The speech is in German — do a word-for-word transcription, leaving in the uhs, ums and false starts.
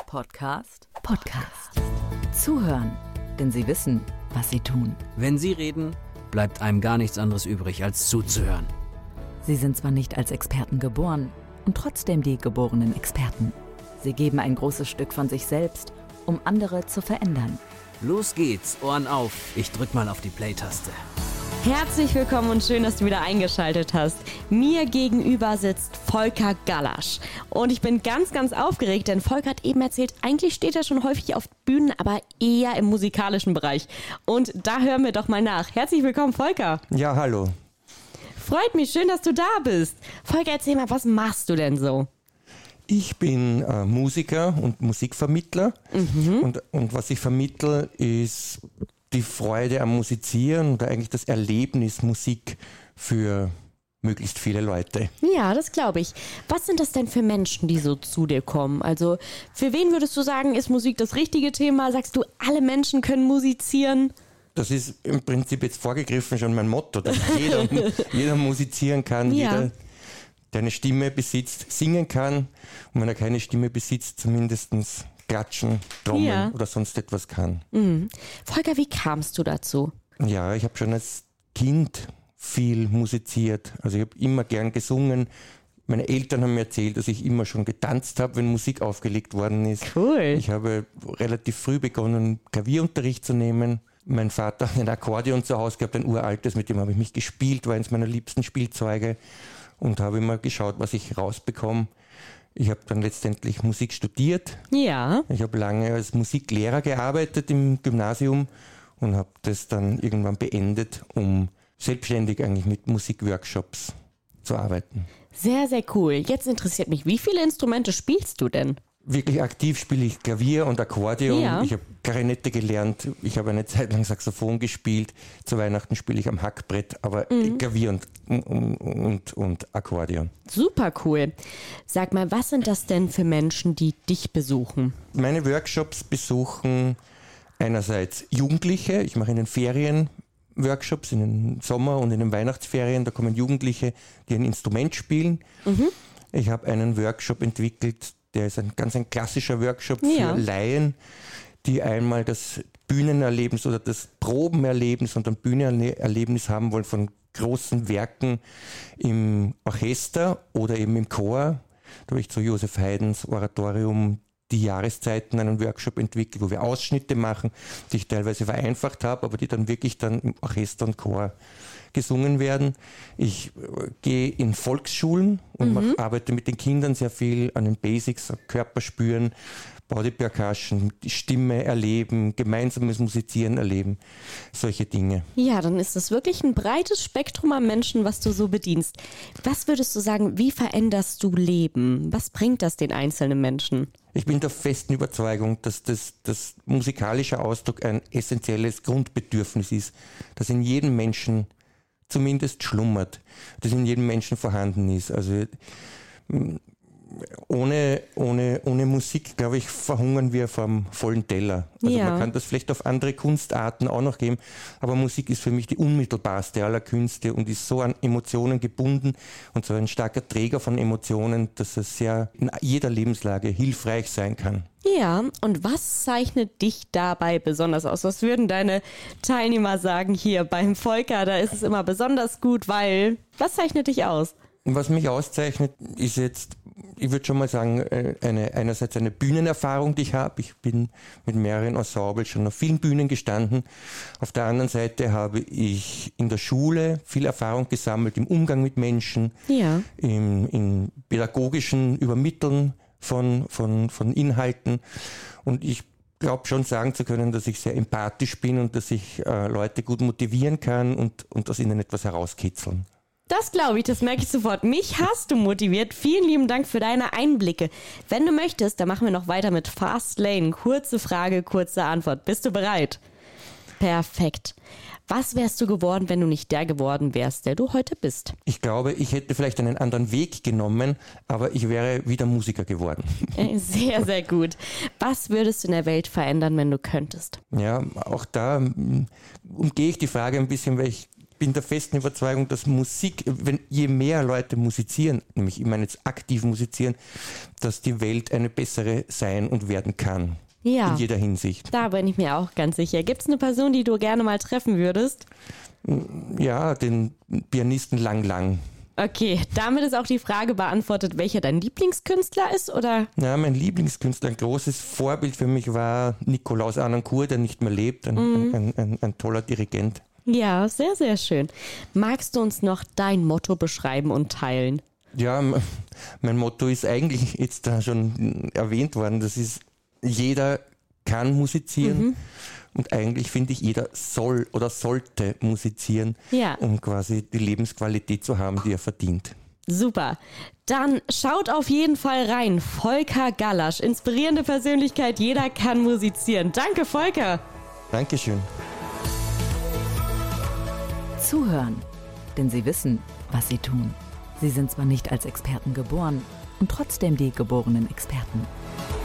Podcast? Podcast. Zuhören, denn sie wissen, was sie tun. Wenn sie reden, bleibt einem gar nichts anderes übrig, als zuzuhören. Sie sind zwar nicht als Experten geboren und trotzdem die geborenen Experten. Sie geben ein großes Stück von sich selbst, um andere zu verändern. Los geht's, Ohren auf. Ich drück mal auf die Play-Taste. Herzlich willkommen und schön, dass du wieder eingeschaltet hast. Mir gegenüber sitzt Volker Gallasch. Und ich bin ganz, ganz aufgeregt, denn Volker hat eben erzählt, eigentlich steht er schon häufig auf Bühnen, aber eher im musikalischen Bereich. Und da hören wir doch mal nach. Herzlich willkommen, Volker. Ja, hallo. Freut mich, schön, dass du da bist. Volker, erzähl mal, was machst du denn so? Ich bin äh, Musiker und Musikvermittler. Mhm. Und, und was ich vermittle, ist die Freude am Musizieren oder eigentlich das Erlebnis Musik für möglichst viele Leute. Ja, das glaube ich. Was sind das denn für Menschen, die so zu dir kommen? Also für wen würdest du sagen, ist Musik das richtige Thema? Sagst du, alle Menschen können musizieren? Das ist im Prinzip jetzt vorgegriffen schon mein Motto, dass jeder, jeder musizieren kann, ja. jeder, der eine Stimme besitzt, singen kann. Und wenn er keine Stimme besitzt, zumindest klatschen, trommeln ja. oder sonst etwas kann. Mhm. Volker, wie kamst du dazu? Ja, ich habe schon als Kind viel musiziert. Also ich habe immer gern gesungen. Meine Eltern haben mir erzählt, dass ich immer schon getanzt habe, wenn Musik aufgelegt worden ist. Cool. Ich habe relativ früh begonnen, Klavierunterricht zu nehmen. Mein Vater hat ein Akkordeon zu Hause gehabt, ein uraltes, mit dem habe ich mich gespielt, war eines meiner liebsten Spielzeuge und habe immer geschaut, was ich rausbekomme. Ich habe dann letztendlich Musik studiert. Ja. Ich habe lange als Musiklehrer gearbeitet im Gymnasium und habe das dann irgendwann beendet, um selbstständig eigentlich mit Musikworkshops zu arbeiten. Sehr, sehr cool. Jetzt interessiert mich, wie viele Instrumente spielst du denn? Wirklich aktiv spiele ich Klavier und Akkordeon. Ja. Ich habe Klarinette gelernt. Ich habe eine Zeit lang Saxophon gespielt. Zu Weihnachten spiele ich am Hackbrett, aber mhm. Klavier und, und, und, und Akkordeon. Super cool. Sag mal, was sind das denn für Menschen, die dich besuchen? Meine Workshops besuchen einerseits Jugendliche. Ich mache in den Ferien Workshops, in den Sommer- und in den Weihnachtsferien. Da kommen Jugendliche, die ein Instrument spielen. Mhm. Ich habe einen Workshop entwickelt, der ist ein ganz ein klassischer Workshop für ja. Laien, die einmal das Bühnenerlebnis oder das Probenerlebnis und ein Bühnenerlebnis haben wollen von großen Werken im Orchester oder eben im Chor. Da habe ich zu Josef Haydns Oratorium Die Jahreszeiten einen Workshop entwickelt, wo wir Ausschnitte machen, die ich teilweise vereinfacht habe, aber die dann wirklich dann im Orchester und Chor gesungen werden. Ich äh, gehe in Volksschulen und mhm. mach, arbeite mit den Kindern sehr viel an den Basics, Körper spüren, Body Percussion, die Stimme erleben, gemeinsames Musizieren erleben, solche Dinge. Ja, dann ist das wirklich ein breites Spektrum an Menschen, was du so bedienst. Was würdest du sagen, wie veränderst du Leben? Was bringt das den einzelnen Menschen? Ich bin der festen Überzeugung, dass das, das musikalische Ausdruck ein essentielles Grundbedürfnis ist, das in jedem Menschen zumindest schlummert, das in jedem Menschen vorhanden ist. Also ohne, ohne, ohne Musik, glaube ich, verhungern wir vom vollen Teller. Also ja. man kann das vielleicht auf andere Kunstarten auch noch geben, aber Musik ist für mich die unmittelbarste aller Künste und ist so an Emotionen gebunden und so ein starker Träger von Emotionen, dass es sehr in jeder Lebenslage hilfreich sein kann. Ja, und was zeichnet dich dabei besonders aus? Was würden deine Teilnehmer sagen hier beim Volker? Da ist es immer besonders gut, weil... Was zeichnet dich aus? Was mich auszeichnet, ist jetzt, ich würde schon mal sagen, eine, einerseits eine Bühnenerfahrung, die ich habe. Ich bin mit mehreren Ensembles schon auf vielen Bühnen gestanden. Auf der anderen Seite habe ich in der Schule viel Erfahrung gesammelt im Umgang mit Menschen, ja. im, im pädagogischen Übermitteln von, von, von Inhalten. Und ich glaube schon sagen zu können, dass ich sehr empathisch bin und dass ich äh, Leute gut motivieren kann und, und aus ihnen etwas herauskitzeln. Das glaube ich, das merke ich sofort. Mich hast du motiviert. Vielen lieben Dank für deine Einblicke. Wenn du möchtest, dann machen wir noch weiter mit Fast Lane. Kurze Frage, kurze Antwort. Bist du bereit? Perfekt. Was wärst du geworden, wenn du nicht der geworden wärst, der du heute bist? Ich glaube, ich hätte vielleicht einen anderen Weg genommen, aber ich wäre wieder Musiker geworden. Sehr, sehr gut. Was würdest du in der Welt verändern, wenn du könntest? Ja, auch da umgehe ich die Frage ein bisschen, weil ich bin der festen Überzeugung, dass Musik, wenn je mehr Leute musizieren, nämlich ich meine jetzt aktiv musizieren, dass die Welt eine bessere sein und werden kann. Ja. In jeder Hinsicht. Da bin ich mir auch ganz sicher. Gibt es eine Person, die du gerne mal treffen würdest? Ja, den Pianisten Lang Lang. Okay, damit ist auch die Frage beantwortet, welcher dein Lieblingskünstler ist, oder? Ja, mein Lieblingskünstler, ein großes Vorbild für mich war Nikolaus Arnoncourt, der nicht mehr lebt, ein, mm. ein, ein, ein toller Dirigent. Ja, sehr, sehr schön. Magst du uns noch dein Motto beschreiben und teilen? Ja, mein Motto ist eigentlich jetzt da schon erwähnt worden, das ist, jeder kann musizieren. Mhm. Und eigentlich finde ich, jeder soll oder sollte musizieren, ja. um quasi die Lebensqualität zu haben, die er verdient. Super. Dann schaut auf jeden Fall rein. Volker Gallasch, inspirierende Persönlichkeit, jeder kann musizieren. Danke, Volker. Dankeschön. Zuhören, denn sie wissen, was sie tun. Sie sind zwar nicht als Experten geboren und trotzdem die geborenen Experten.